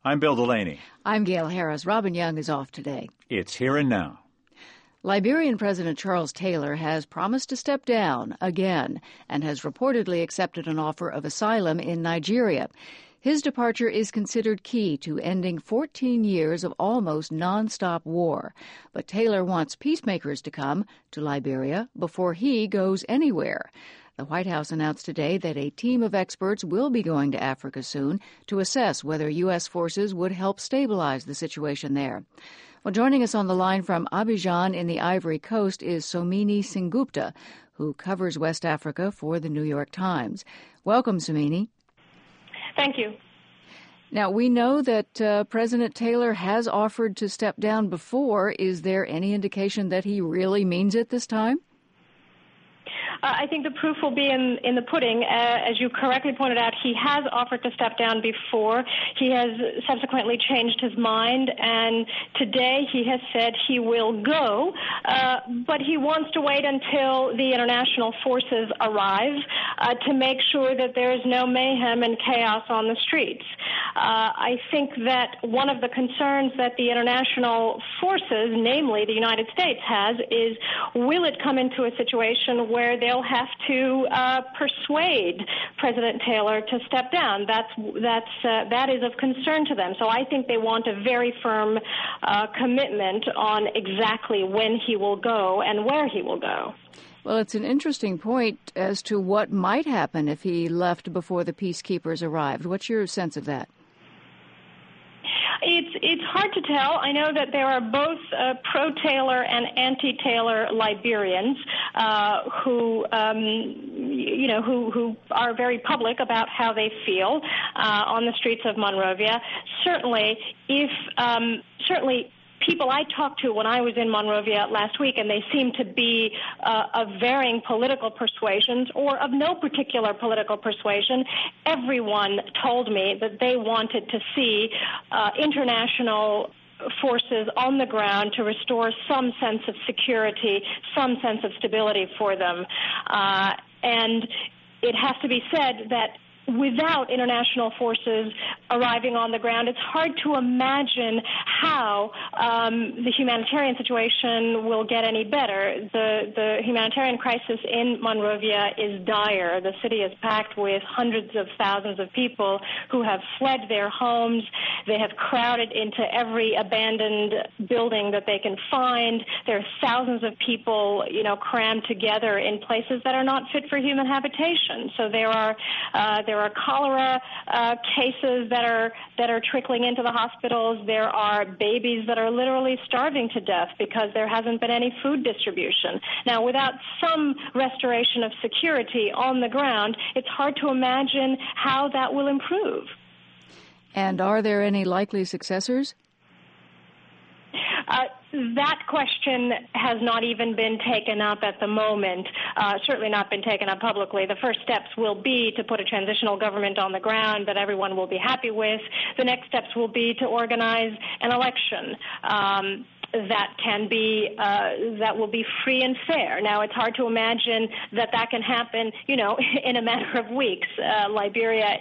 I'm Bill Delaney. I'm Gail Harris. Robin Young is off today. It's Here and Now. Liberian President Charles Taylor has promised to step down again and has reportedly accepted an offer of asylum in Nigeria. His departure is considered key to ending 14 years of almost nonstop war. But Taylor wants peacemakers to come to Liberia before he goes anywhere. The White House announced today that a team of experts will be going to Africa soon to assess whether U.S. forces would help stabilize the situation there. Well, joining us on the line from Abidjan in the Ivory Coast is Somini Sengupta, who covers West Africa for the New York Times. Welcome, Somini. Thank you. Now, we know that President Taylor has offered to step down before. Is there any indication that he really means it this time? I think the proof will be in the pudding. As you correctly pointed out, he has offered to step down before. He has subsequently changed his mind, and today he has said he will go, but he wants to wait until the international forces arrive to make sure that there is no mayhem and chaos on the streets. I think that one of the concerns that the international forces, namely the United States, has is, will it come into a situation where they'll have to persuade President Taylor to step down? That is of concern to them. So I think they want a very firm commitment on exactly when he will go and where he will go. Well, it's an interesting point as to what might happen if he left before the peacekeepers arrived. What's your sense of that? It's hard to tell. I know that there are both pro-Taylor and anti-Taylor Liberians who are very public about how they feel on the streets of Monrovia. Certainly, people I talked to when I was in Monrovia last week, and they seem to be of varying political persuasions or of no particular political persuasion, everyone told me that they wanted to see international forces on the ground to restore some sense of security, some sense of stability for them. And it has to be said that without international forces arriving on the ground, it's hard to imagine how the humanitarian situation will get any better. The humanitarian crisis in Monrovia is dire. The city is packed with hundreds of thousands of people who have fled their homes. They have crowded into every abandoned building that they can find. There are thousands of people, crammed together in places that are not fit for human habitation. So there are cholera cases that are trickling into the hospitals. There are babies that are literally starving to death because there hasn't been any food distribution. Now, without some restoration of security on the ground, it's hard to imagine how that will improve. And are there any likely successors? That question has not even been taken up at the moment, certainly not been taken up publicly. The first steps will be to put a transitional government on the ground that everyone will be happy with. The next steps will be to organize an election that will be free and fair. Now, it's hard to imagine that can happen, in a matter of weeks. Liberia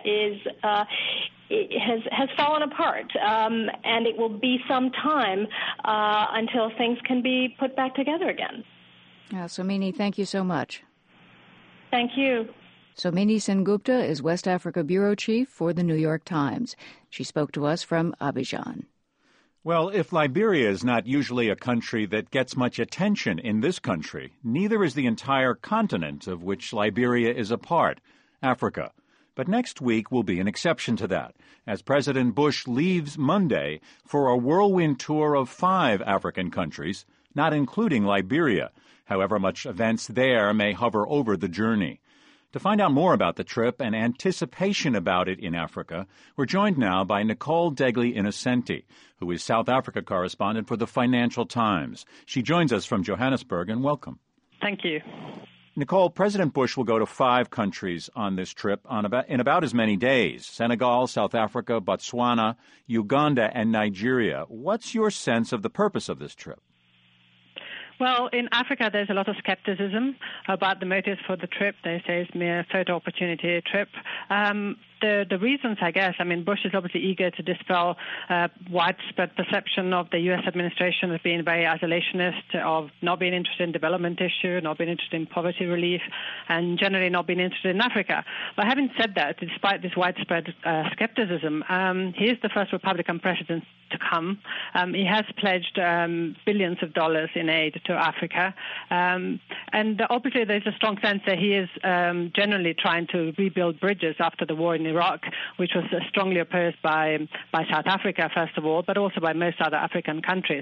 has fallen apart, and it will be some time until things can be put back together again. Somini, thank you so much. Thank you. Somini Sengupta is West Africa Bureau Chief for the New York Times. She spoke to us from Abidjan. Well, if Liberia is not usually a country that gets much attention in this country, neither is the entire continent of which Liberia is a part, Africa. But next week will be an exception to that, as President Bush leaves Monday for a whirlwind tour of 5 African countries, not including Liberia, however much events there may hover over the journey. To find out more about the trip and anticipation about it in Africa, we're joined now by Nicole Degli-Innocenti, who is South Africa correspondent for the Financial Times. She joins us from Johannesburg, and welcome. Thank you. Nicole, President Bush will go to 5 countries on this trip in about as many days: Senegal, South Africa, Botswana, Uganda, and Nigeria. What's your sense of the purpose of this trip? Well, in Africa, there's a lot of skepticism about the motives for the trip. They say it's mere photo opportunity trip. The reasons, I guess, I mean, Bush is obviously eager to dispel widespread perception of the U.S. administration as being very isolationist, of not being interested in development issue, not being interested in poverty relief, and generally not being interested in Africa. But having said that, despite this widespread skepticism, he is the first Republican president to come. He has pledged billions of dollars in aid to Africa. And obviously there's a strong sense that he is generally trying to rebuild bridges after the war in Iraq, which was strongly opposed by South Africa, first of all, but also by most other African countries.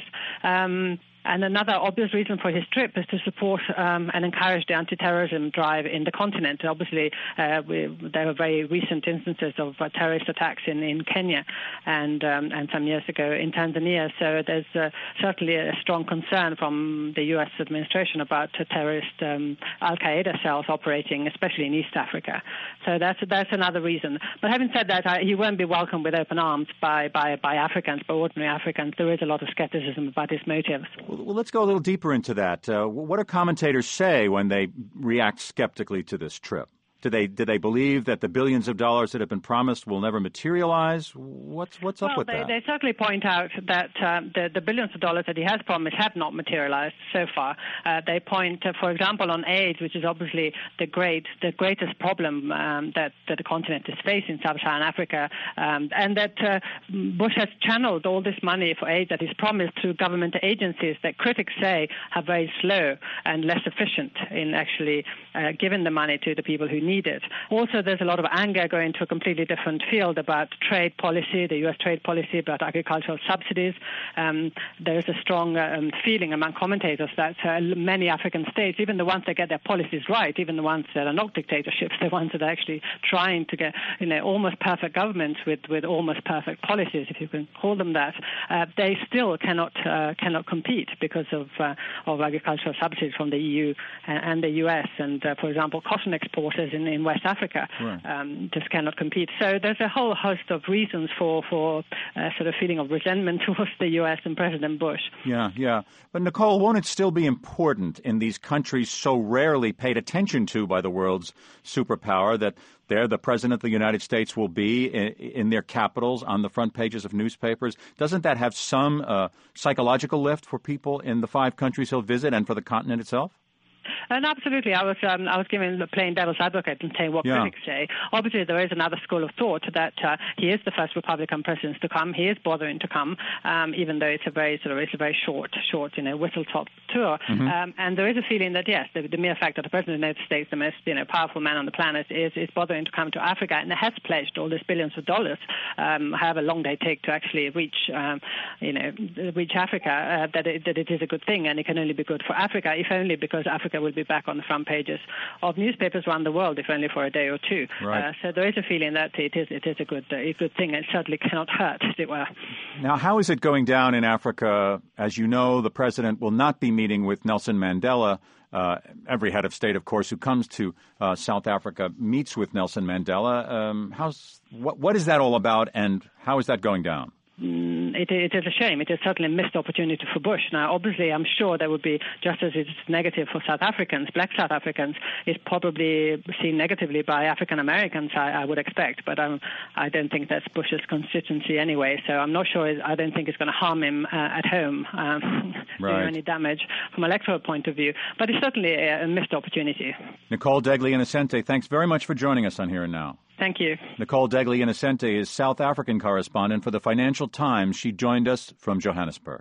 And another obvious reason for his trip is to support and encourage the anti-terrorism drive in the continent. Obviously, there were very recent instances of terrorist attacks in Kenya and some years ago in Tanzania. So there's certainly a strong concern from the U.S. administration about terrorist Al-Qaeda cells operating, especially in East Africa. So that's another reason. But having said that, he won't be welcomed with open arms by Africans, by ordinary Africans. There is a lot of skepticism about his motives. Well, let's go a little deeper into that. What do commentators say when they react skeptically to this trip? Do they believe that the billions of dollars that have been promised will never materialize? What's up with that? They certainly point out that the billions of dollars that he has promised have not materialized so far. They point, for example, on AIDS, which is obviously the greatest problem that the continent is facing, Sub-Saharan Africa, and that Bush has channeled all this money for AIDS that he's promised through government agencies that critics say are very slow and less efficient in actually giving the money to the people who need it. Also, there's a lot of anger going to a completely different field about trade policy, the U.S. trade policy, about agricultural subsidies. There is a strong feeling among commentators that many African states, even the ones that get their policies right, even the ones that are not dictatorships, the ones that are actually trying to get almost perfect governments with almost perfect policies, if you can call them that, they still cannot compete because of agricultural subsidies from the EU and the U.S. And, for example, cotton exporters in West Africa just cannot compete. So there's a whole host of reasons for sort of feeling of resentment towards the U.S. and President Bush. Yeah. But, Nicole, won't it still be important in these countries so rarely paid attention to by the world's superpower that there the President of the United States will be in their capitals on the front pages of newspapers? Doesn't that have some psychological lift for people in the 5 countries he'll visit and for the continent itself? And absolutely. I was playing devil's advocate and saying what critics say. Obviously, there is another school of thought that he is the first Republican president to come. He is bothering to come, even though it's a very short, whistle-top tour. Mm-hmm. And there is a feeling that, yes, the mere fact that the President of the United States, the most powerful man on the planet, is bothering to come to Africa and has pledged all these billions of dollars, however long they take to actually reach Africa, that it is a good thing, and it can only be good for Africa, if only because Africa will be back on the front pages of newspapers around the world, if only for a day or two. Right. So there is a feeling that it is a good thing. It certainly cannot hurt, as it were. Now, how is it going down in Africa? As you know, the president will not be meeting with Nelson Mandela. Every head of state, of course, who comes to South Africa meets with Nelson Mandela. What is that all about, and how is that going down? It is a shame. It is certainly a missed opportunity for Bush. Now, obviously, I'm sure there would be, just as it's negative for South Africans, black South Africans, it's probably seen negatively by African Americans, I would expect. But I don't think that's Bush's constituency anyway. So I'm not sure. I don't think it's going to harm him at home, do any damage from an electoral point of view. But it's certainly a missed opportunity. Nicole Degli-Innocenti, thanks very much for joining us on Here and Now. Thank you. Nicole Degli-Innocenti is South African correspondent for the Financial Times. She joined us from Johannesburg.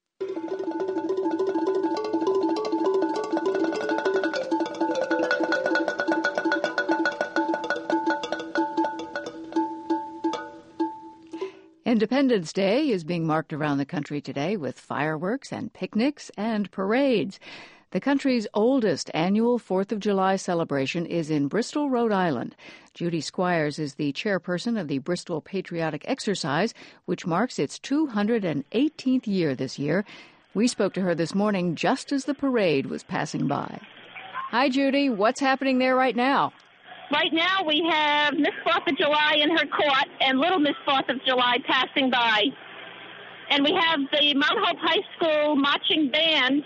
Independence Day is being marked around the country today with fireworks and picnics and parades. The country's oldest annual 4th of July celebration is in Bristol, Rhode Island. Judy Squires is the chairperson of the Bristol Patriotic Exercise, which marks its 218th year this year. We spoke to her this morning just as the parade was passing by. Hi, Judy. What's happening there right now? Right now we have Miss 4th of July in her court and Little Miss 4th of July passing by. And we have the Mount Hope High School marching band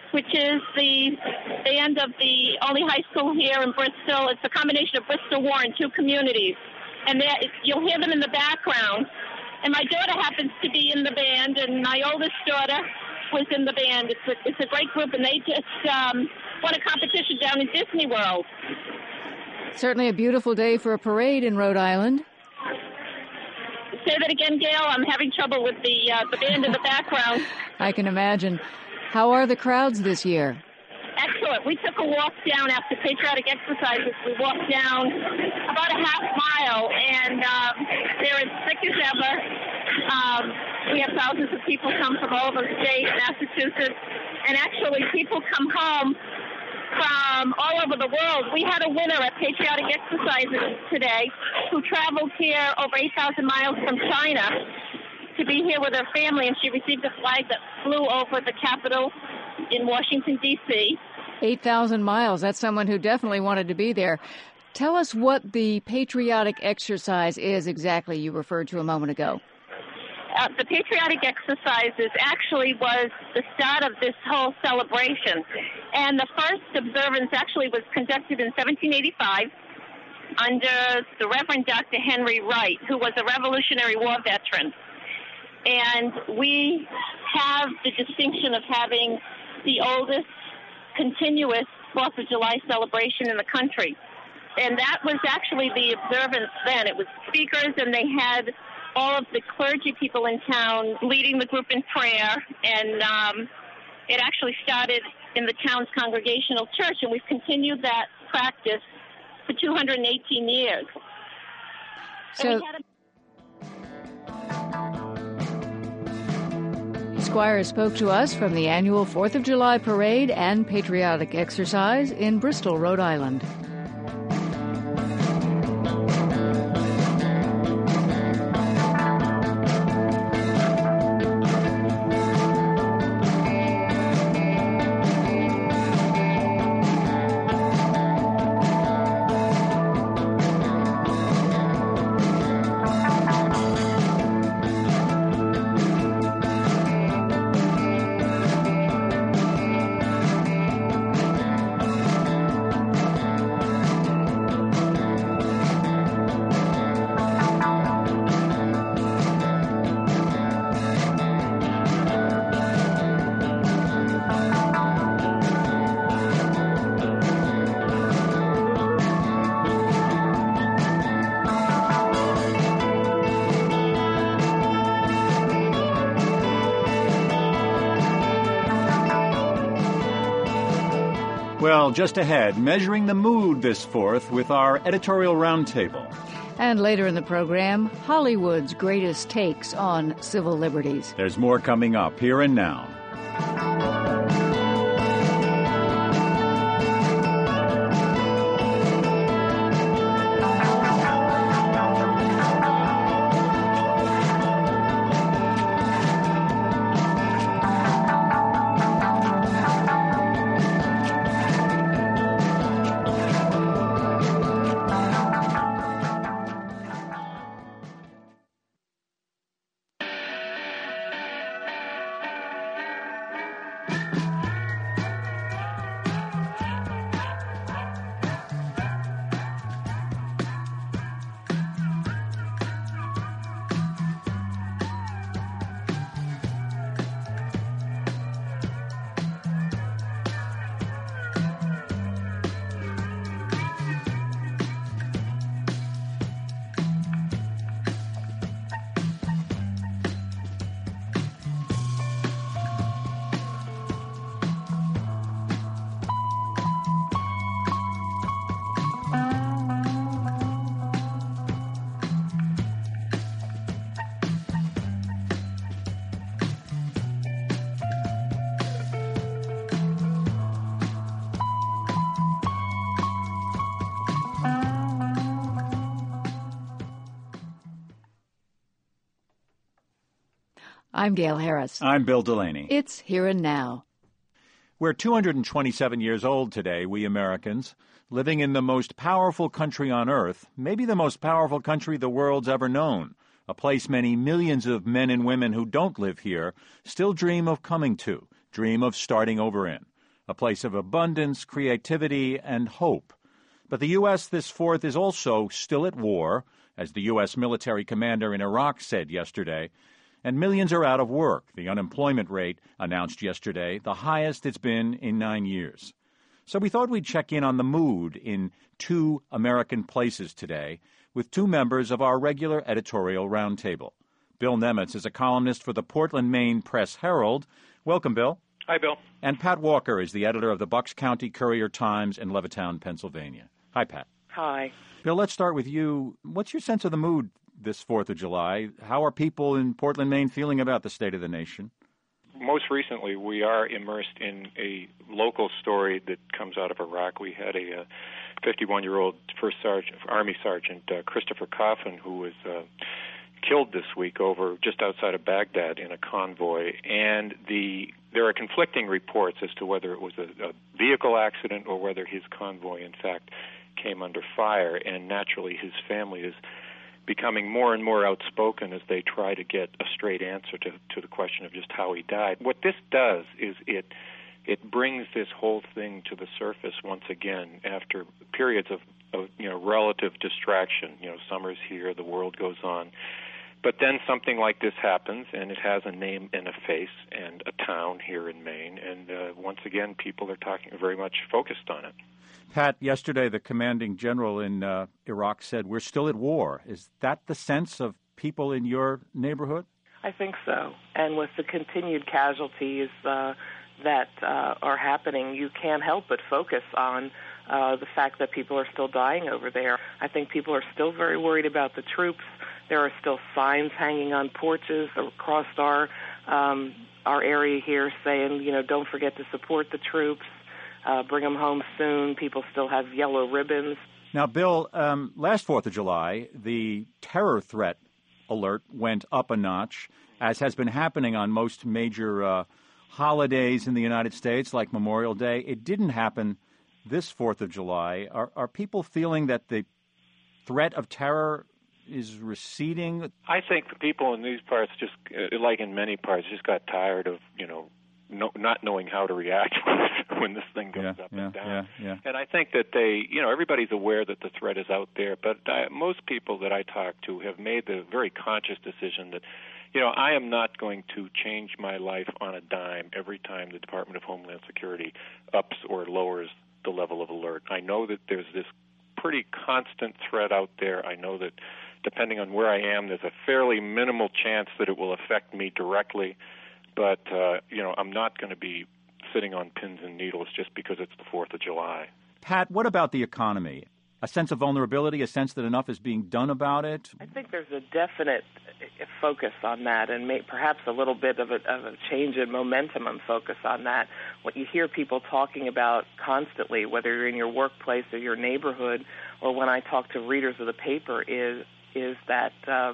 which is the band of the only high school here in Bristol. It's a combination of Bristol Warren, two communities. And you'll hear them in the background. And my daughter happens to be in the band, and my oldest daughter was in the band. It's a great group, and they just won a competition down in Disney World. Certainly a beautiful day for a parade in Rhode Island. Say that again, Gail. I'm having trouble with the band in the background. I can imagine. How are the crowds this year? Excellent. We took a walk down after patriotic exercises. We walked down about a half mile, and they're as thick as ever. We have thousands of people come from all over the state, Massachusetts, and actually people come home from all over the world. We had a winner at patriotic exercises today who traveled here over 8,000 miles from China to be here with her family, and she received a flag that flew over the Capitol in Washington, D.C. 8,000 miles. That's someone who definitely wanted to be there. Tell us what the patriotic exercise is exactly you referred to a moment ago. The patriotic exercises actually was the start of this whole celebration. And the first observance actually was conducted in 1785 under the Reverend Dr. Henry Wright, who was a Revolutionary War veteran. And we have the distinction of having the oldest continuous 4th of July celebration in the country. And that was actually the observance then. It was speakers, and they had all of the clergy people in town leading the group in prayer. And it actually started in the town's congregational church, and we've continued that practice for 218 years. So Squire spoke to us from the annual 4th of July parade and patriotic exercise in Bristol, Rhode Island. Well, just ahead, measuring the mood this 4th with our editorial roundtable. And later in the program, Hollywood's greatest takes on civil liberties. There's more coming up here and now. I'm Gail Harris. I'm Bill Delaney. It's Here and Now. We're 227 years old today, we Americans, living in the most powerful country on earth, maybe the most powerful country the world's ever known, a place many millions of men and women who don't live here still dream of coming to, dream of starting over in. a place of abundance, creativity, and hope. But the U.S. this 4th is also still at war, as the U.S. military commander in Iraq said yesterday, and millions are out of work. The unemployment rate, announced yesterday, the highest it's been in 9 years. So we thought we'd check in on the mood in 2 American places today with 2 members of our regular editorial roundtable. Bill Nemitz is a columnist for the Portland, Maine Press-Herald. Welcome, Bill. Hi, Bill. And Pat Walker is the editor of the Bucks County Courier-Times in Levittown, Pennsylvania. Hi, Pat. Hi. Bill, let's start with you. What's your sense of the mood this 4th of July? How are people in Portland, Maine feeling about the state of the nation? Most recently, we are immersed in a local story that comes out of Iraq. We had a 51-year-old Army Sergeant Christopher Coffin, who was killed this week over just outside of Baghdad in a convoy. And there are conflicting reports as to whether it was a vehicle accident or whether his convoy, in fact, came under fire. And naturally, his family is becoming more and more outspoken as they try to get a straight answer to the question of just how he died. What this does is it brings this whole thing to the surface once again after periods of relative distraction. Summer's here, the world goes on. But then something like this happens, and it has a name and a face and a town here in Maine, and once again, people are very much focused on it. Pat, yesterday the commanding general in Iraq said, we're still at war. Is that the sense of people in your neighborhood? I think so. And with the continued casualties that are happening, you can't help but focus on the fact that people are still dying over there. I think people are still very worried about the troops. There are still signs hanging on porches across our area here saying, don't forget to support the troops, bring them home soon. People still have yellow ribbons. Now, Bill, last 4th of July, the terror threat alert went up a notch, as has been happening on most major holidays in the United States, like Memorial Day. It didn't happen this 4th of July. Are people feeling that the threat of terror is receding? I think the people in these parts, just like in many parts, just got tired of, not knowing how to react when this thing goes up and down. And I think that everybody's aware that the threat is out there, but most people that I talk to have made the very conscious decision that, I am not going to change my life on a dime every time the Department of Homeland Security ups or lowers the level of alert. I know that there's this pretty constant threat out there. I know that depending on where I am, there's a fairly minimal chance that it will affect me directly. But, I'm not going to be sitting on pins and needles just because it's the 4th of July. Pat, what about the economy? A sense of vulnerability, a sense that enough is being done about it? I think there's a definite focus on that, and perhaps a little bit of a change in momentum and focus on that. What you hear people talking about constantly, whether you're in your workplace or your neighborhood, or when I talk to readers of the paper, is that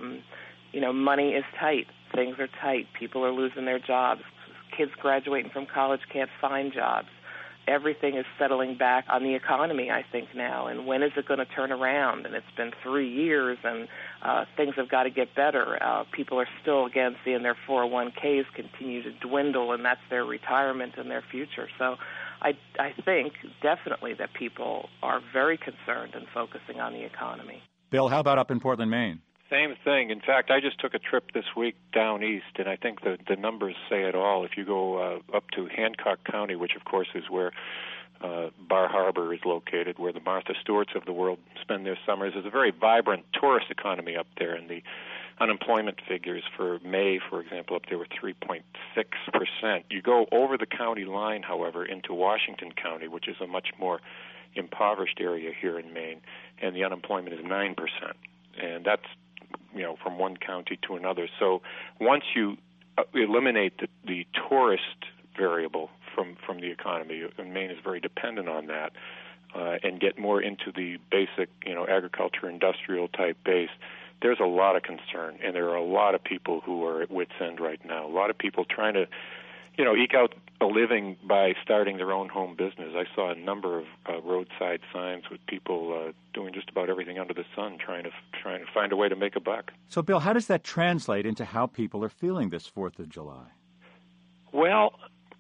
money is tight. Things are tight. People are losing their jobs. Kids graduating from college can't find jobs. Everything is settling back on the economy, I think, now. And when is it going to turn around? And it's been 3 years, and things have got to get better. People are still, again, seeing their 401ks continue to dwindle, and that's their retirement and their future. So I think definitely that people are very concerned and focusing on the economy. Bill, how about up in Portland, Maine? Same thing. In fact, I just took a trip this week down east, and I think the numbers say it all. If you go up to Hancock County, which, of course, is where Bar Harbor is located, where the Martha Stewarts of the world spend their summers, there's a very vibrant tourist economy up there, and the unemployment figures for May, for example, up there were 3.6%. You go over the county line, however, into Washington County, which is a much more impoverished area here in Maine, and the unemployment is 9%. And that's from one county to another. So once you eliminate the tourist variable from the economy, and Maine is very dependent on that, and get more into the basic, agriculture, industrial type base, there's a lot of concern, and there are a lot of people who are at wit's end right now. A lot of people trying to, eke out a living by starting their own home business. I saw a number of roadside signs with people doing just about everything under the sun, trying to find a way to make a buck. So, Bill, how does that translate into how people are feeling this 4th of July? Well,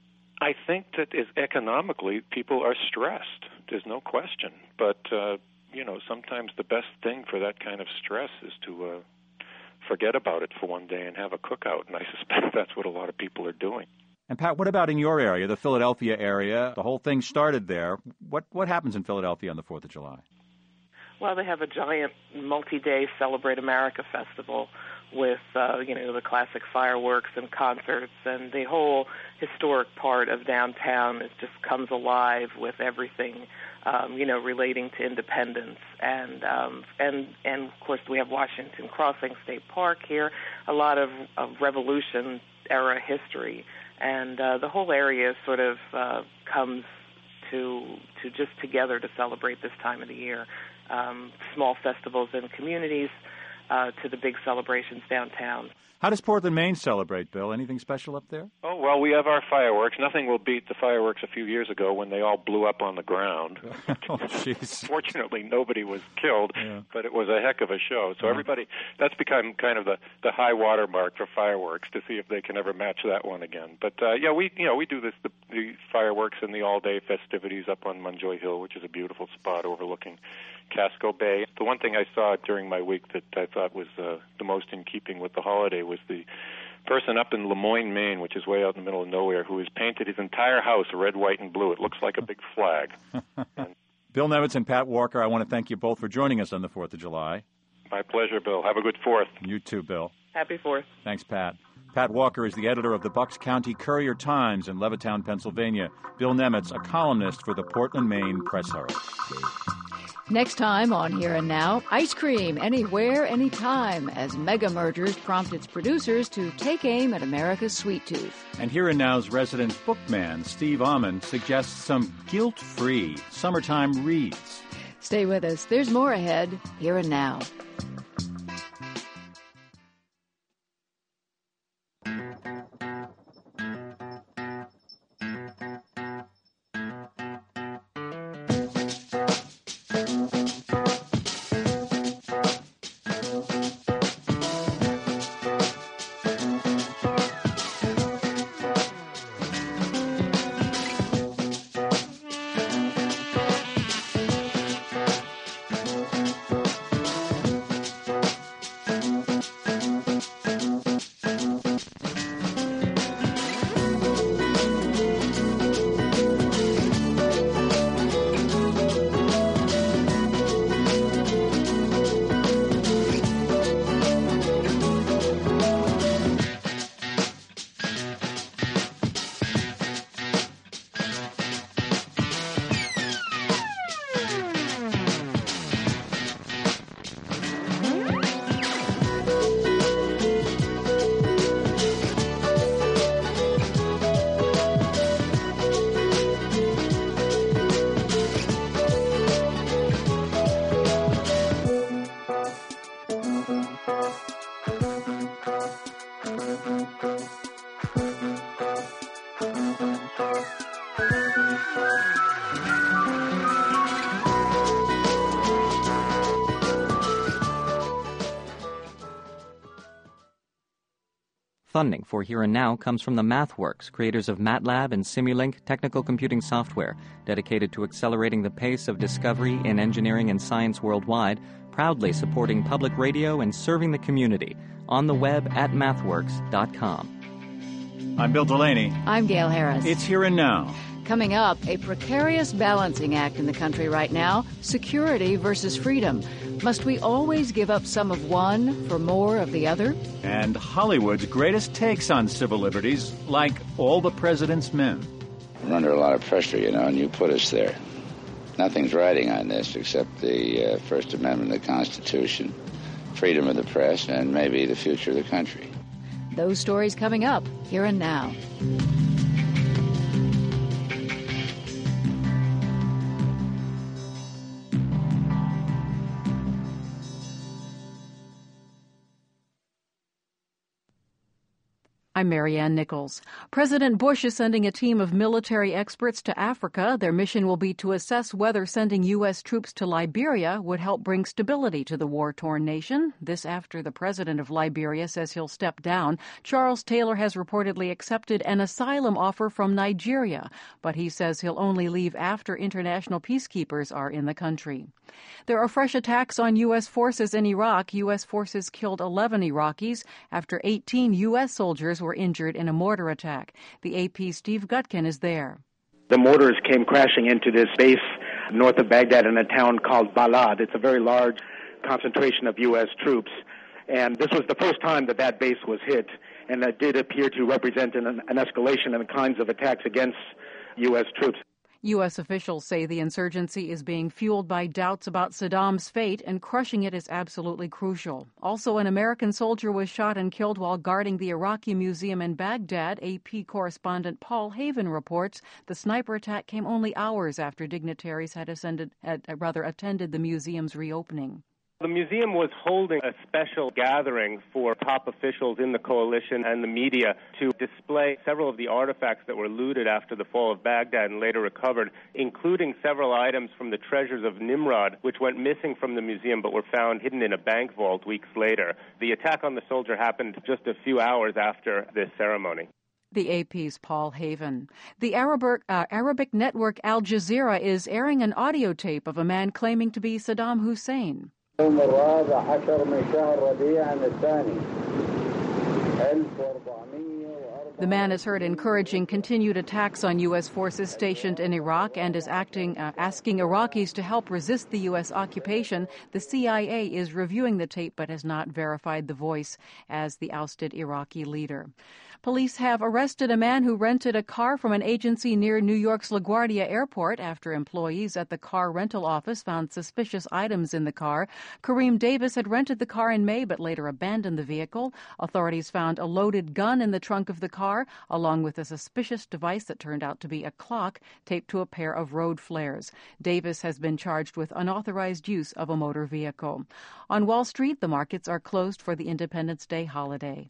I think that economically people are stressed. There's no question. But, sometimes the best thing for that kind of stress is to forget about it for one day and have a cookout. And I suspect that's what a lot of people are doing. And, Pat, what about in your area, the Philadelphia area? The whole thing started there. What happens in Philadelphia on the 4th of July? Well, they have a giant multi-day Celebrate America festival with, the classic fireworks and concerts, and the whole historic part of downtown just comes alive with everything, relating to independence. And of course, we have Washington Crossing State Park here, a lot of Revolution-era history. And the whole area sort of comes to just together to celebrate this time of the year. Small festivals in communities to the big celebrations downtown. How does Portland, Maine celebrate, Bill? Anything special up there? Oh, well, we have our fireworks. Nothing will beat the fireworks a few years ago when they all blew up on the ground. Oh, jeez. Fortunately, nobody was killed, but it was a heck of a show. So everybody, that's become kind of the high water mark for fireworks to see if they can ever match that one again. But, we do this, the fireworks and the all-day festivities up on Munjoy Hill, which is a beautiful spot overlooking Casco Bay. The one thing I saw during my week that I thought was the most in keeping with the holiday was the person up in Lemoyne, Maine, which is way out in the middle of nowhere, who has painted his entire house red, white, and blue. It looks like a big flag. Bill Nemitz and Pat Walker, I want to thank you both for joining us on the 4th of July. My pleasure, Bill. Have a good 4th. You too, Bill. Happy 4th. Thanks, Pat. Pat Walker is the editor of the Bucks County Courier-Times in Levittown, Pennsylvania. Bill Nemitz, a columnist for the Portland, Maine Press Herald. Next time on Here and Now, ice cream anywhere, anytime, as Mega Mergers prompt its producers to take aim at America's sweet tooth. And Here and Now's resident bookman, Steve Almond, suggests some guilt-free summertime reads. Stay with us. There's more ahead. Here and Now. Funding for Here and Now comes from the MathWorks, creators of MATLAB and Simulink technical computing software, dedicated to accelerating the pace of discovery in engineering and science worldwide, proudly supporting public radio and serving the community. On the web at mathworks.com. I'm Bill Delaney. I'm Gail Harris. It's Here and Now. Coming up, a precarious balancing act in the country right now, security versus freedom. Must we always give up some of one for more of the other? And Hollywood's greatest takes on civil liberties, like All the President's Men. We're under a lot of pressure, and you put us there. Nothing's riding on this except the First Amendment of the Constitution, freedom of the press, and maybe the future of the country. Those stories coming up, Here and Now. I'm Marianne Nichols. President Bush is sending a team of military experts to Africa. Their mission will be to assess whether sending U.S. troops to Liberia would help bring stability to the war-torn nation. This after the president of Liberia says he'll step down. Charles Taylor has reportedly accepted an asylum offer from Nigeria, but he says he'll only leave after international peacekeepers are in the country. There are fresh attacks on U.S. forces in Iraq. U.S. forces killed 11 Iraqis after 18 U.S. soldiers were injured in a mortar attack. The AP's Steve Gutkin is there. The mortars came crashing into this base north of Baghdad in a town called Balad. It's a very large concentration of U.S. troops. And this was the first time that that base was hit. And that did appear to represent an escalation in the kinds of attacks against U.S. troops. U.S. officials say the insurgency is being fueled by doubts about Saddam's fate, and crushing it is absolutely crucial. Also, an American soldier was shot and killed while guarding the Iraqi museum in Baghdad. AP correspondent Paul Haven reports the sniper attack came only hours after dignitaries had attended the museum's reopening. The museum was holding a special gathering for top officials in the coalition and the media to display several of the artifacts that were looted after the fall of Baghdad and later recovered, including several items from the treasures of Nimrod, which went missing from the museum but were found hidden in a bank vault weeks later. The attack on the soldier happened just a few hours after this ceremony. The AP's Paul Haven. The Arabic network Al Jazeera is airing an audio tape of a man claiming to be Saddam Hussein. The man is heard encouraging continued attacks on U.S. forces stationed in Iraq and is asking Iraqis to help resist the U.S. occupation. The CIA is reviewing the tape but has not verified the voice as the ousted Iraqi leader. Police have arrested a man who rented a car from an agency near New York's LaGuardia Airport after employees at the car rental office found suspicious items in the car. Kareem Davis had rented the car in May but later abandoned the vehicle. Authorities found a loaded gun in the trunk of the car, along with a suspicious device that turned out to be a clock taped to a pair of road flares. Davis has been charged with unauthorized use of a motor vehicle. On Wall Street, the markets are closed for the Independence Day holiday.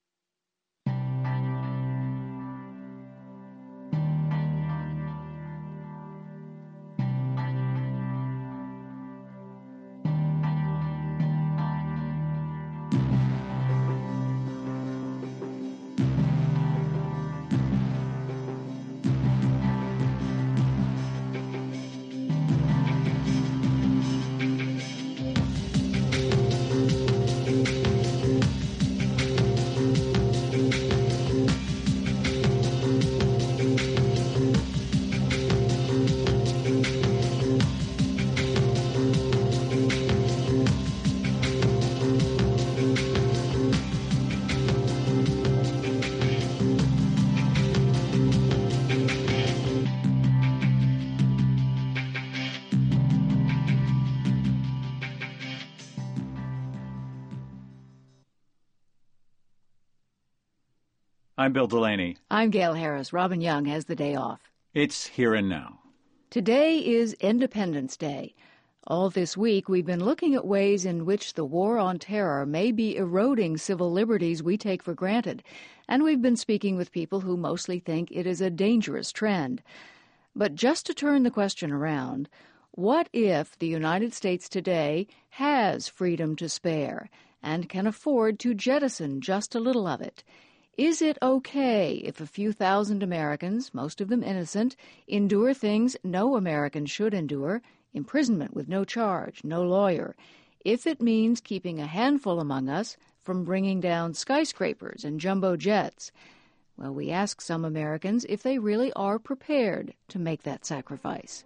I'm Bill Delaney. I'm Gail Harris. Robin Young has the day off. It's Here and Now. Today is Independence Day. All this week, we've been looking at ways in which the war on terror may be eroding civil liberties we take for granted, and we've been speaking with people who mostly think it is a dangerous trend. But just to turn the question around, what if the United States today has freedom to spare and can afford to jettison just a little of it? Is it okay if a few thousand Americans, most of them innocent, endure things no American should endure, imprisonment with no charge, no lawyer, if it means keeping a handful among us from bringing down skyscrapers and jumbo jets? Well, we ask some Americans if they really are prepared to make that sacrifice.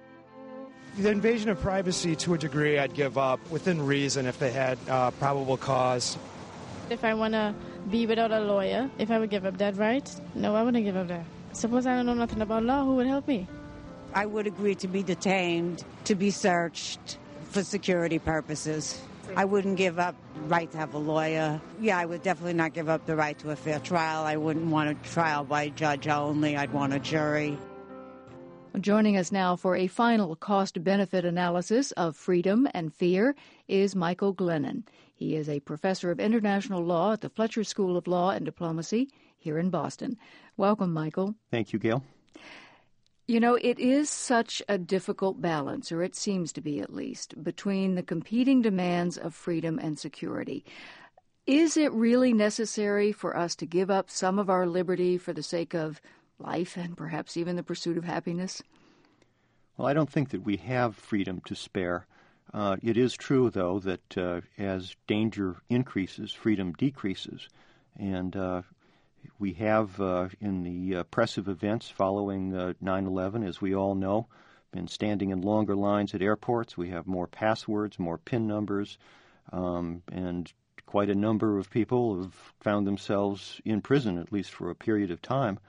The invasion of privacy, to a degree, I'd give up within reason if they had probable cause. If I want to be without a lawyer, if I would give up that right, no, I wouldn't give up that. Suppose I don't know nothing about law, who would help me? I would agree to be detained, to be searched for security purposes. I wouldn't give up the right to have a lawyer. Yeah, I would definitely not give up the right to a fair trial. I wouldn't want a trial by judge only. I'd want a jury. Joining us now for a final cost-benefit analysis of freedom and fear is Michael Glennon. He is a professor of international law at the Fletcher School of Law and Diplomacy here in Boston. Welcome, Michael. Thank you, Gail. You know, it is such a difficult balance, or it seems to be at least, between the competing demands of freedom and security. Is it really necessary for us to give up some of our liberty for the sake of life and perhaps even the pursuit of happiness? Well, I don't think that we have freedom to spare. It is true, though, that as danger increases, freedom decreases. And we have, in the oppressive events following 9/11, as we all know, been standing in longer lines at airports. We have more passwords, more PIN numbers, and quite a number of people have found themselves in prison, at least for a period of time.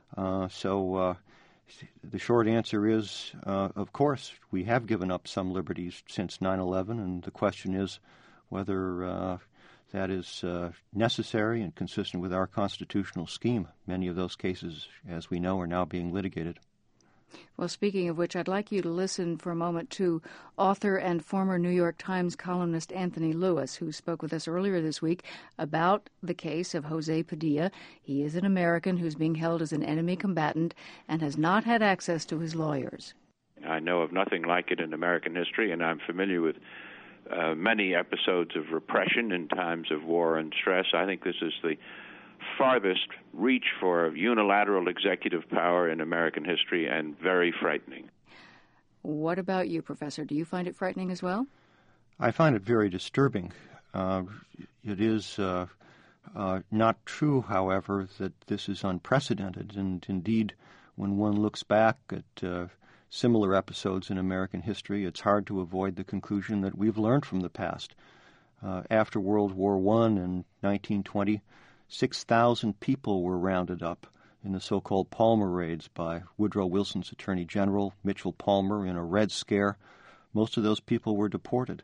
So the short answer is, of course, we have given up some liberties since 9/11, and the question is whether that is necessary and consistent with our constitutional scheme. Many of those cases, as we know, are now being litigated. Well, speaking of which, I'd like you to listen for a moment to author and former New York Times columnist Anthony Lewis, who spoke with us earlier this week about the case of Jose Padilla. He is an American who's being held as an enemy combatant and has not had access to his lawyers. I know of nothing like it in American history, and I'm familiar with many episodes of repression in times of war and stress. I think this is the farthest reach for unilateral executive power in American history, and very frightening. What about you, Professor? Do you find it frightening as well? I find it very disturbing. It is not true, however, that this is unprecedented. And indeed, when one looks back at similar episodes in American history, it's hard to avoid the conclusion that we've learned from the past. After World War I in 1920, 6,000 people were rounded up in the so-called Palmer raids by Woodrow Wilson's Attorney General, Mitchell Palmer, in a Red Scare. Most of those people were deported.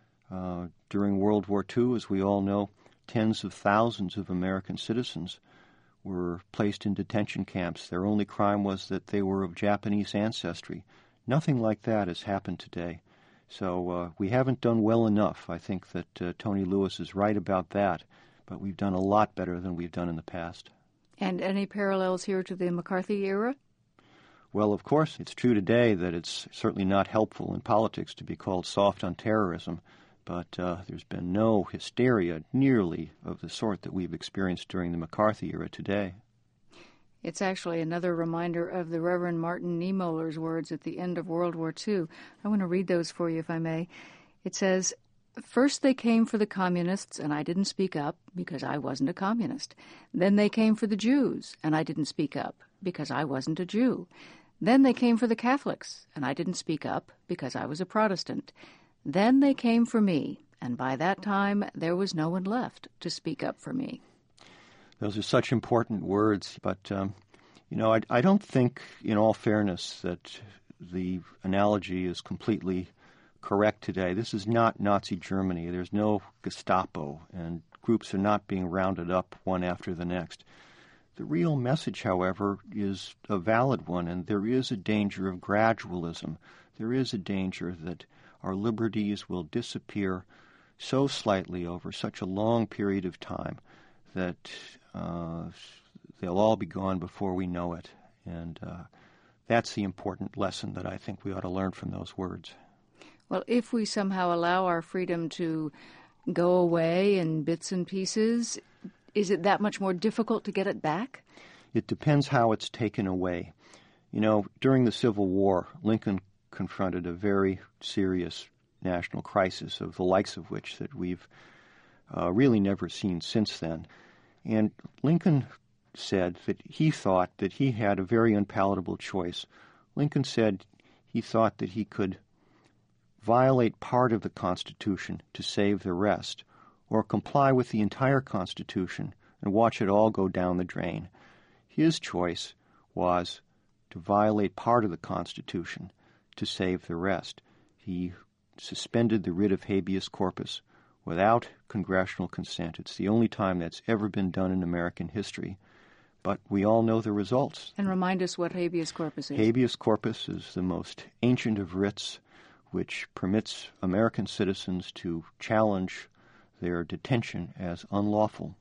During World War II, as we all know, tens of thousands of American citizens were placed in detention camps. Their only crime was that they were of Japanese ancestry. Nothing like that has happened today. So we haven't done well enough. I think that Tony Lewis is right about that. But we've done a lot better than we've done in the past. And any parallels here to the McCarthy era? Well, of course, it's true today that it's certainly not helpful in politics to be called soft on terrorism, but there's been no hysteria nearly of the sort that we've experienced during the McCarthy era today. It's actually another reminder of the Reverend Martin Niemöller's words at the end of World War II. I want to read those for you, if I may. It says, "First they came for the communists, and I didn't speak up because I wasn't a communist. Then they came for the Jews, and I didn't speak up because I wasn't a Jew. Then they came for the Catholics, and I didn't speak up because I was a Protestant. Then they came for me, and by that time there was no one left to speak up for me." Those are such important words, but, I don't think, in all fairness, that the analogy is completely correct today. This is not Nazi Germany. There's no Gestapo, and groups are not being rounded up one after the next. The real message, however, is a valid one, and there is a danger of gradualism. There is a danger that our liberties will disappear so slightly over such a long period of time that they'll all be gone before we know it. And that's the important lesson that I think we ought to learn from those words. Well, if we somehow allow our freedom to go away in bits and pieces, is it that much more difficult to get it back? It depends how it's taken away. During the Civil War, Lincoln confronted a very serious national crisis of the likes of which that we've really never seen since then. And Lincoln said that he thought that he had a very unpalatable choice. Lincoln said he thought that he could violate part of the Constitution to save the rest, or comply with the entire Constitution and watch it all go down the drain. His choice was to violate part of the Constitution to save the rest. He suspended the writ of habeas corpus without congressional consent. It's the only time that's ever been done in American history. but we all know the results. And remind us what habeas corpus is. Habeas corpus is the most ancient of writs, which permits American citizens to challenge their detention as unlawful.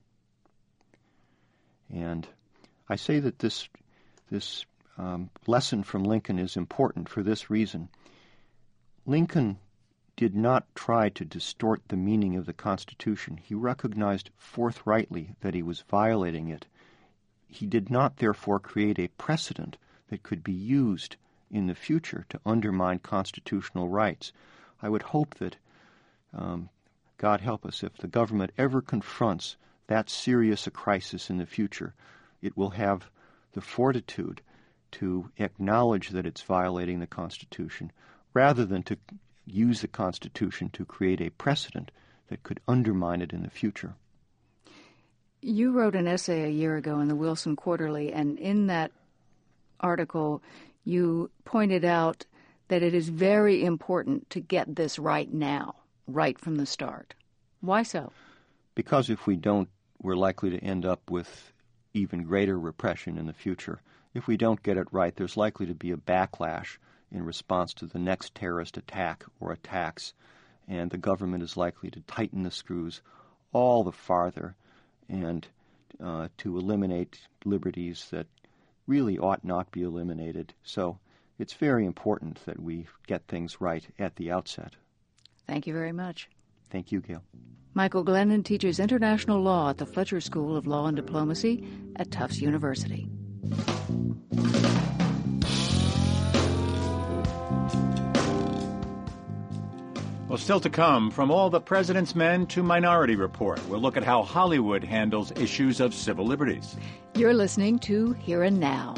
And I say that this lesson from Lincoln is important for this reason. Lincoln did not try to distort the meaning of the Constitution. He recognized forthrightly that he was violating it. He did not, therefore, create a precedent that could be used in the future to undermine constitutional rights. I would hope that, God help us, if the government ever confronts that serious a crisis in the future, it will have the fortitude to acknowledge that it's violating the Constitution, rather than to use the Constitution to create a precedent that could undermine it in the future. You wrote an essay a year ago in the Wilson Quarterly, and in that article you pointed out that it is very important to get this right now, right from the start. Why so? Because if we don't, we're likely to end up with even greater repression in the future. If we don't get it right, there's likely to be a backlash in response to the next terrorist attack or attacks, and the government is likely to tighten the screws all the farther and to eliminate liberties that really ought not be eliminated. So it's very important that we get things right at the outset. Thank you very much. Thank you, Gail. Michael Glennon teaches international law at the Fletcher School of Law and Diplomacy at Tufts University. Well, still to come, from All the President's Men to Minority Report, we'll look at how Hollywood handles issues of civil liberties. You're listening to Here and Now.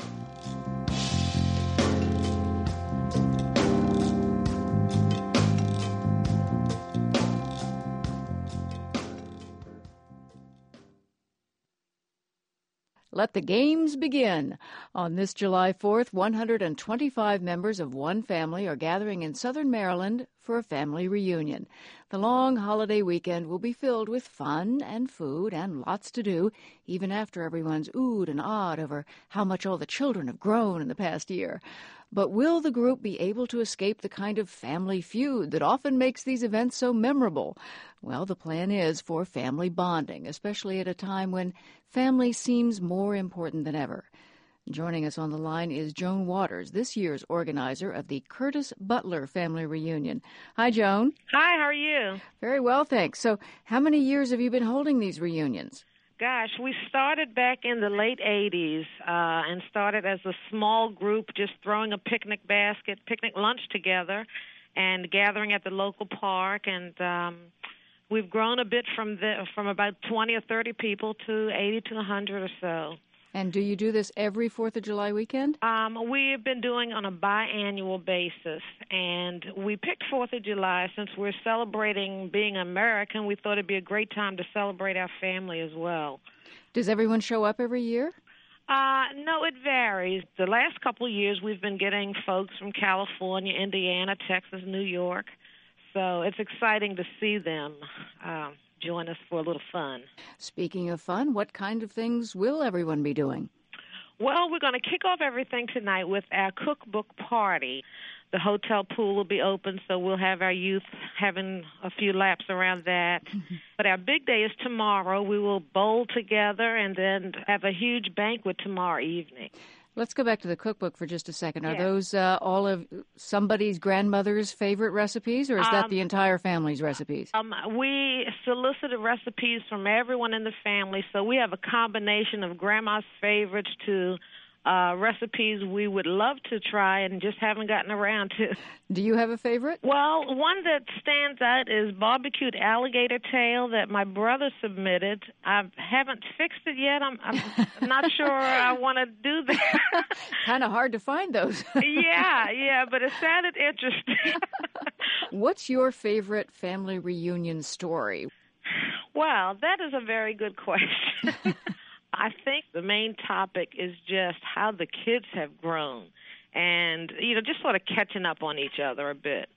Let the games begin. On this July 4th, 125 members of one family are gathering in southern Maryland for a family reunion. The long holiday weekend will be filled with fun and food and lots to do, even after everyone's oohed and awed over how much all the children have grown in the past year. But will the group be able to escape the kind of family feud that often makes these events so memorable? Well, the plan is for family bonding, especially at a time when family seems more important than ever. Joining us on the line is Joan Waters, this year's organizer of the Curtis Butler Family Reunion. Hi, Joan. Hi, how are you? Very well, thanks. So how many years have you been holding these reunions? Gosh, we started back in the late 80s and started as a small group, just throwing a picnic lunch together and gathering at the local park. And we've grown a bit from about 20 or 30 people to 80 to 100 or so. And do you do this every 4th of July weekend? We've been doing on a biannual basis, and we picked 4th of July since we're celebrating being American. We thought it'd be a great time to celebrate our family as well. Does everyone show up every year? No, it varies. The last couple of years we've been getting folks from California, Indiana, Texas, New York, so it's exciting to see them join us for a little fun. Speaking of fun, what kind of things will everyone be doing? Well, we're going to kick off everything tonight with our cookbook party. The hotel pool will be open, so we'll have our youth having a few laps around that. But our big day is tomorrow. We will bowl together and then have a huge banquet tomorrow evening. Let's go back to the cookbook for just a second. Are those all of somebody's grandmother's favorite recipes, or is that the entire family's recipes? We solicited recipes from everyone in the family, so we have a combination of grandma's favorites to recipes we would love to try and just haven't gotten around to. Do you have a favorite? Well, one that stands out is barbecued alligator tail that my brother submitted. I haven't fixed it yet. I'm not sure I want to do that. Kind of hard to find those. Yeah, but it sounded interesting. What's your favorite family reunion story? Well, that is a very good question. I think the main topic is just how the kids have grown and, just sort of catching up on each other a bit.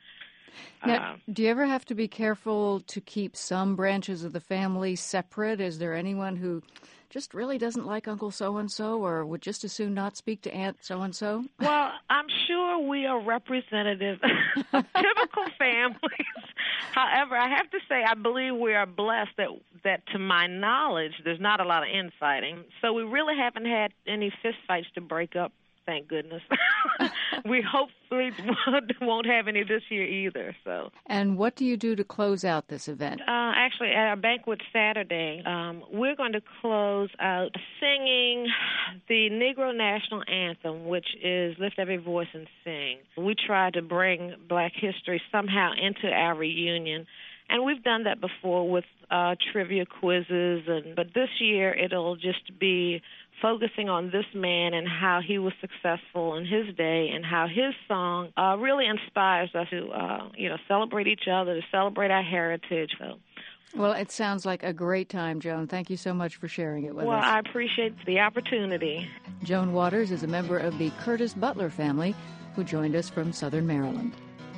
Now, do you ever have to be careful to keep some branches of the family separate? Is there anyone who just really doesn't like Uncle so-and-so or would just as soon not speak to Aunt so-and-so? Well, I'm sure we are representative of typical families. However, I have to say I believe we are blessed that to my knowledge, there's not a lot of infighting. So we really haven't had any fistfights to break up. Thank goodness. We hopefully won't have any this year either. So. And what do you do to close out this event? Actually, at our banquet Saturday, we're going to close out singing the Negro National Anthem, which is Lift Every Voice and Sing. We try to bring Black history somehow into our reunion. And we've done that before with trivia quizzes. But this year, it'll just be focusing on this man and how he was successful in his day and how his song really inspires us to, celebrate each other, to celebrate our heritage. So. Well, it sounds like a great time, Joan. Thank you so much for sharing it with us. Well, I appreciate the opportunity. Joan Waters is a member of the Curtis Butler family who joined us from Southern Maryland.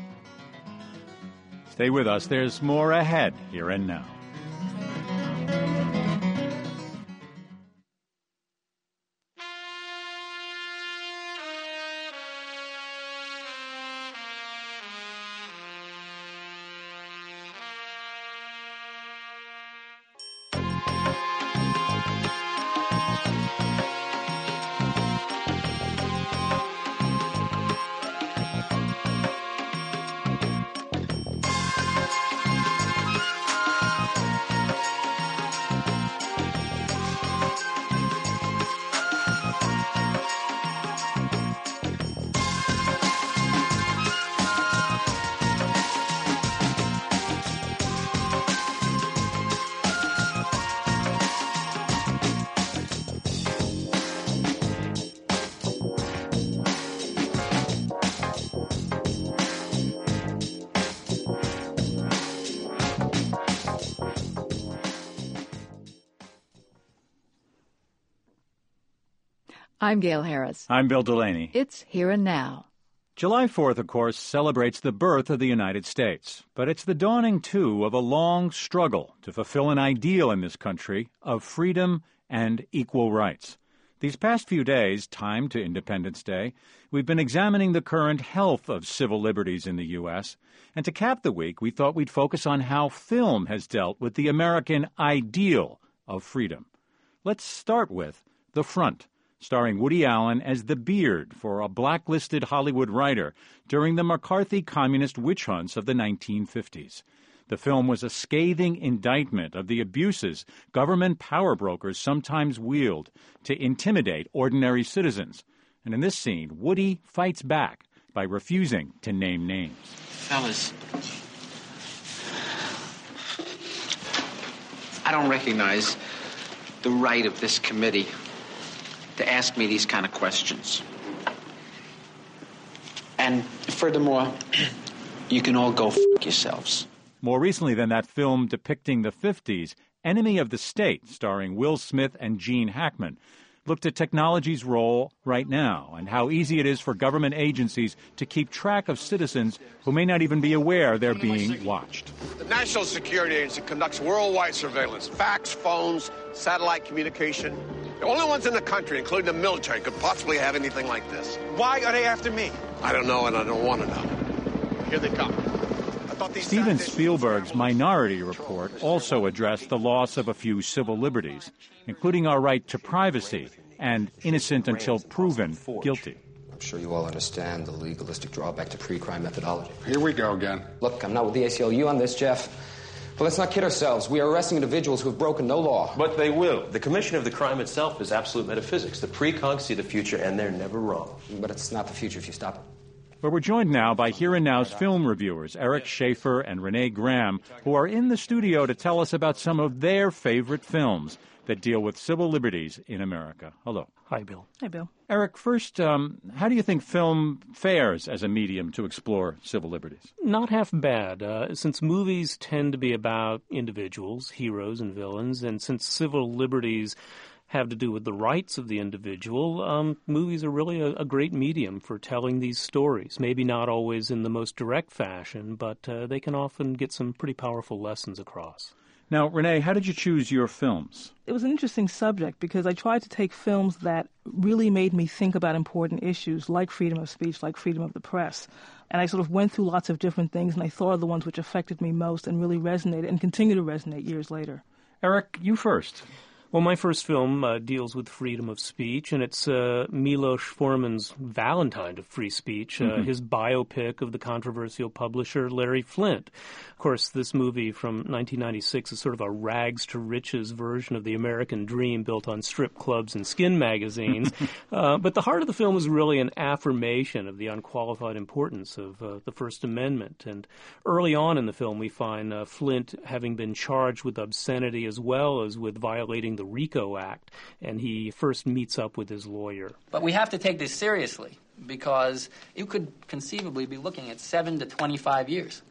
Stay with us. There's more ahead, Here and Now. I'm Gail Harris. I'm Bill Delaney. It's Here and Now. July 4th, of course, celebrates the birth of the United States. But it's the dawning, too, of a long struggle to fulfill an ideal in this country of freedom and equal rights. These past few days, timed to Independence Day, we've been examining the current health of civil liberties in the U.S., and to cap the week, we thought we'd focus on how film has dealt with the American ideal of freedom. Let's start with The Front, starring Woody Allen as the Beard for a blacklisted Hollywood writer during the McCarthy communist witch hunts of the 1950s. The film was a scathing indictment of the abuses government power brokers sometimes wield to intimidate ordinary citizens. And in this scene, Woody fights back by refusing to name names. Fellas, I don't recognize the right of this committee to ask me these kind of questions. And furthermore, you can all go f*** yourselves. More recently than that film depicting the 50s, Enemy of the State, starring Will Smith and Gene Hackman, looked at technology's role right now and how easy it is for government agencies to keep track of citizens who may not even be aware they're being watched. The National Security Agency conducts worldwide surveillance, fax, phones, satellite communication. The only ones in the country, including the military, could possibly have anything like this. Why are they after me? I don't know, and I don't want to know. Here they come. Steven Spielberg's Minority Report also addressed the loss of a few civil liberties, including our right to privacy and innocent until proven guilty. I'm sure you all understand the legalistic drawback to pre-crime methodology. Here we go again. Look, I'm not with the ACLU on this, Jeff. But let's not kid ourselves. We are arresting individuals who have broken no law. But they will. The commission of the crime itself is absolute metaphysics. The pre-congs see the future, and they're never wrong. But it's not the future if you stop it. But we're joined now by Here and Now's film reviewers, Eric Schaefer and Renee Graham, who are in the studio to tell us about some of their favorite films that deal with civil liberties in America. Hello. Hi, Bill. Hi, Bill. Eric, first, how do you think film fares as a medium to explore civil liberties? Not half bad. Since movies tend to be about individuals, heroes and villains, and since civil liberties have to do with the rights of the individual, movies are really a great medium for telling these stories. Maybe not always in the most direct fashion, but they can often get some pretty powerful lessons across. Now, Renee, how did you choose your films? It was an interesting subject because I tried to take films that really made me think about important issues like freedom of speech, like freedom of the press. And I sort of went through lots of different things, and I thought of the ones which affected me most and really resonated and continue to resonate years later. Eric, you first. Well, my first film deals with freedom of speech, and it's Milos Forman's Valentine of Free Speech, his biopic of the controversial publisher Larry Flynt. Of course, this movie from 1996 is sort of a rags-to-riches version of the American dream built on strip clubs and skin magazines. But the heart of the film is really an affirmation of the unqualified importance of the First Amendment. And early on in the film, we find Flynt having been charged with obscenity as well as with violating the RICO Act, and he first meets up with his lawyer. But we have to take this seriously, because you could conceivably be looking at 7 to 25 years.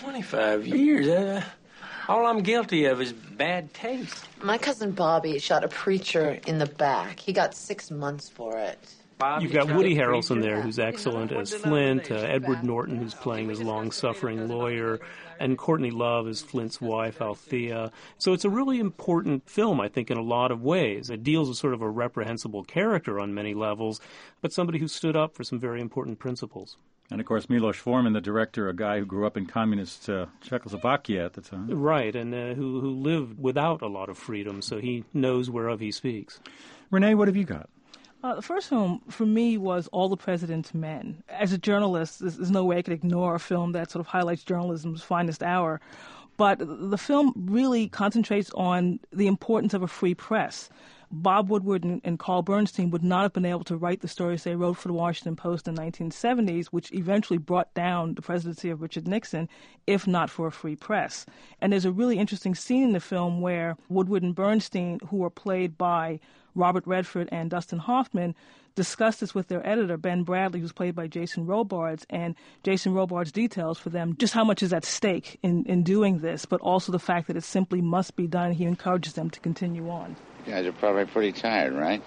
25 years? All I'm guilty of is bad taste. My cousin Bobby shot a preacher in the back. He got 6 months for it. You've got Woody Harrelson there, who's excellent as Flynt, Edward Norton, who's playing his long-suffering lawyer, and Courtney Love as Flynt's wife, Althea. So it's a really important film, I think, in a lot of ways. It deals with sort of a reprehensible character on many levels, but somebody who stood up for some very important principles. And, of course, Milos Forman, the director, a guy who grew up in communist Czechoslovakia at the time. Right, and who lived without a lot of freedom, so he knows whereof he speaks. Renee, what have you got? The first film, for me, was All the President's Men. As a journalist, there's no way I could ignore a film that sort of highlights journalism's finest hour. But the film really concentrates on the importance of a free press. Bob Woodward and Carl Bernstein would not have been able to write the stories they wrote for the Washington Post in the 1970s, which eventually brought down the presidency of Richard Nixon, if not for a free press. And there's a really interesting scene in the film where Woodward and Bernstein, who are played by Robert Redford and Dustin Hoffman, discussed this with their editor, Ben Bradley, who's played by Jason Robards, and Jason Robards details for them just how much is at stake in doing this, but also the fact that it simply must be done. He encourages them to continue on. You guys are probably pretty tired, right?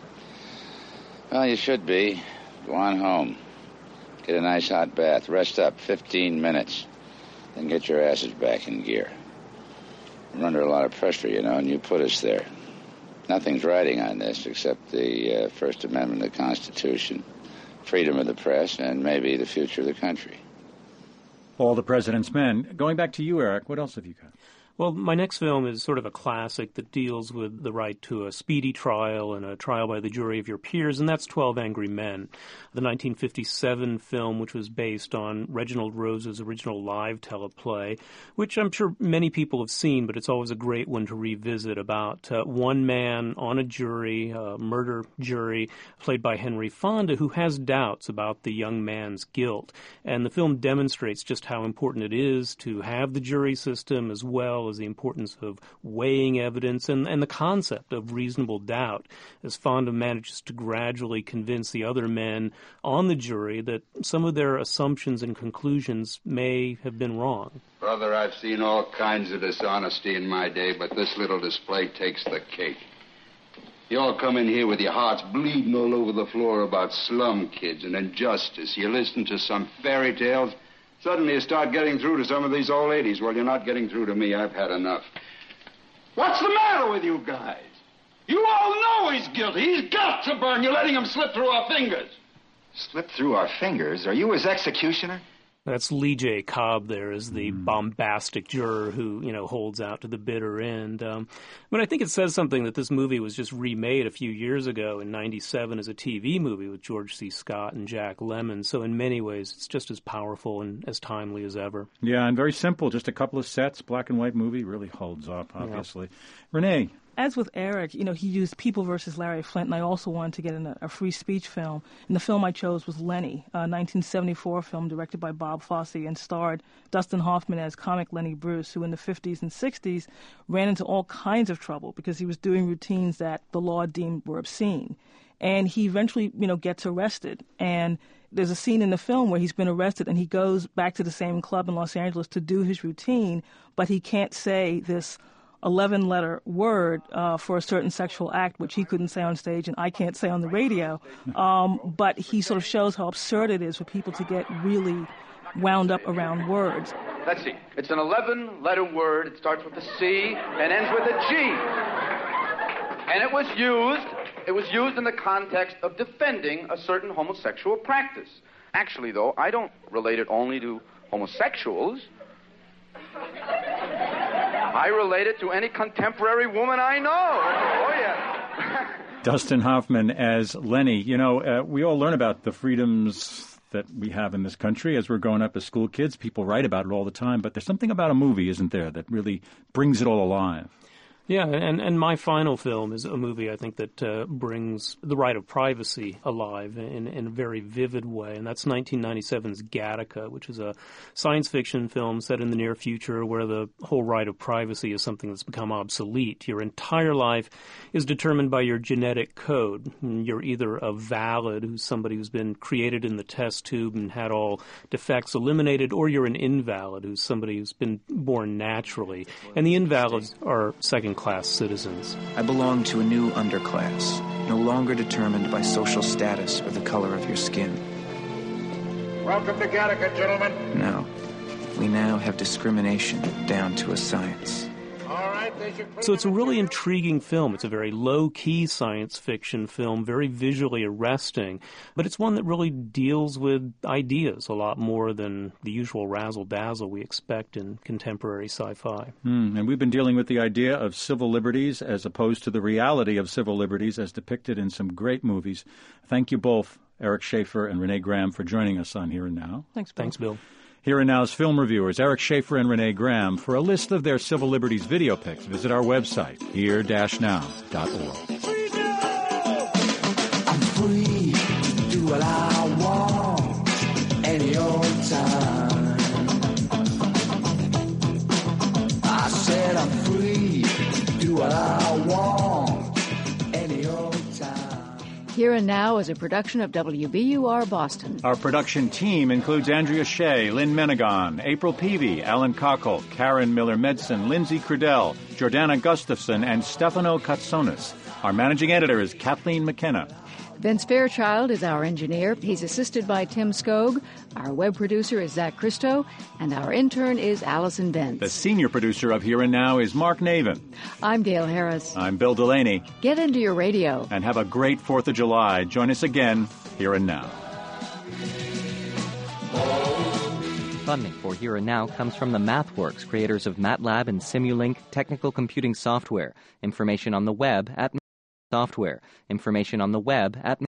Well, you should be. Go on home. Get a nice hot bath. Rest up 15 minutes. Then get your asses back in gear. We're under a lot of pressure, and you put us there. Nothing's riding on this except the First Amendment of the Constitution, freedom of the press, and maybe the future of the country. All the President's Men. Going back to you, Eric, what else have you got? Well, my next film is sort of a classic that deals with the right to a speedy trial and a trial by the jury of your peers, and that's 12 Angry Men, the 1957 film which was based on Reginald Rose's original live teleplay, which I'm sure many people have seen, but it's always a great one to revisit, about one man on a jury, a murder jury, played by Henry Fonda, who has doubts about the young man's guilt. And the film demonstrates just how important it is to have the jury system as well as the importance of weighing evidence and the concept of reasonable doubt, as Fonda manages to gradually convince the other men on the jury that some of their assumptions and conclusions may have been wrong. Brother, I've seen all kinds of dishonesty in my day, but this little display takes the cake. You all come in here with your hearts bleeding all over the floor about slum kids and injustice. You listen to some fairy tales. Suddenly you start getting through to some of these old ladies. Well, you're not getting through to me. I've had enough. What's the matter with you guys? You all know he's guilty. He's got to burn. You're letting him slip through our fingers. Slip through our fingers? Are you his executioner? That's Lee J. Cobb there as the bombastic juror who, holds out to the bitter end. But I think it says something that this movie was just remade a few years ago in 97 as a TV movie with George C. Scott and Jack Lemmon. So in many ways, it's just as powerful and as timely as ever. Yeah, and very simple. Just a couple of sets, black and white movie, really holds up, obviously. Yeah. Renee? As with Eric, he used People versus Larry Flynt, and I also wanted to get in a free speech film. And the film I chose was Lenny, a 1974 film directed by Bob Fosse and starred Dustin Hoffman as comic Lenny Bruce, who in the 50s and 60s ran into all kinds of trouble because he was doing routines that the law deemed were obscene. And he eventually, gets arrested. And there's a scene in the film where he's been arrested and he goes back to the same club in Los Angeles to do his routine, but he can't say this 11-letter word for a certain sexual act, which he couldn't say on stage and I can't say on the radio. But he sort of shows how absurd it is for people to get really wound up around words. Let's see. It's an 11-letter word. It starts with a C and ends with a G. And it was used in the context of defending a certain homosexual practice. Actually, though, I don't relate it only to homosexuals. I relate it to any contemporary woman I know. Oh, yeah. Dustin Hoffman as Lenny. You know, we all learn about the freedoms that we have in this country as we're growing up as school kids. People write about it all the time, but there's something about a movie, isn't there, that really brings it all alive? Yeah, and my final film is a movie, I think, that brings the right of privacy alive in a very vivid way, and that's 1997's Gattaca, which is a science fiction film set in the near future where the whole right of privacy is something that's become obsolete. Your entire life is determined by your genetic code. You're either a valid, who's somebody who's been created in the test tube and had all defects eliminated, or you're an invalid, who's somebody who's been born naturally. And the invalids are second-class citizens. I belong to a new underclass, no longer determined by social status or the color of your skin. Welcome to Gattaca, gentlemen. No, we now have discrimination down to a science. All right, so it's a really intriguing film. It's a very low-key science fiction film, very visually arresting, but it's one that really deals with ideas a lot more than the usual razzle-dazzle we expect in contemporary sci-fi. And we've been dealing with the idea of civil liberties as opposed to the reality of civil liberties as depicted in some great movies. Thank you both, Eric Schaeffer and Renee Graham, for joining us on Here and Now. Thanks, Bill. Here and Now's film reviewers Eric Schaeffer and Renee Graham. For a list of their civil liberties video pics, visit our website, here-now.org. I'm free to do what I want any old time. I said I'm free to do what I want any old time. Here and Now is a production of WBUR Boston. Our production team includes Andrea Shea, Lynn Menegon, April Peavy, Alan Cockle, Karen Miller-Medson, Lindsay Crudell, Jordana Gustafson, and Stefano Katsonis. Our managing editor is Kathleen McKenna. Vince Fairchild is our engineer. He's assisted by Tim Skog. Our web producer is Zach Christo. And our intern is Allison Vince. The senior producer of Here and Now is Mark Navin. I'm Dale Harris. I'm Bill Delaney. Get into your radio. And have a great 4th of July. Join us again, Here and Now. Funding for Here and Now comes from the MathWorks, creators of MATLAB and Simulink technical computing software. Information on the web at software. Information on the web at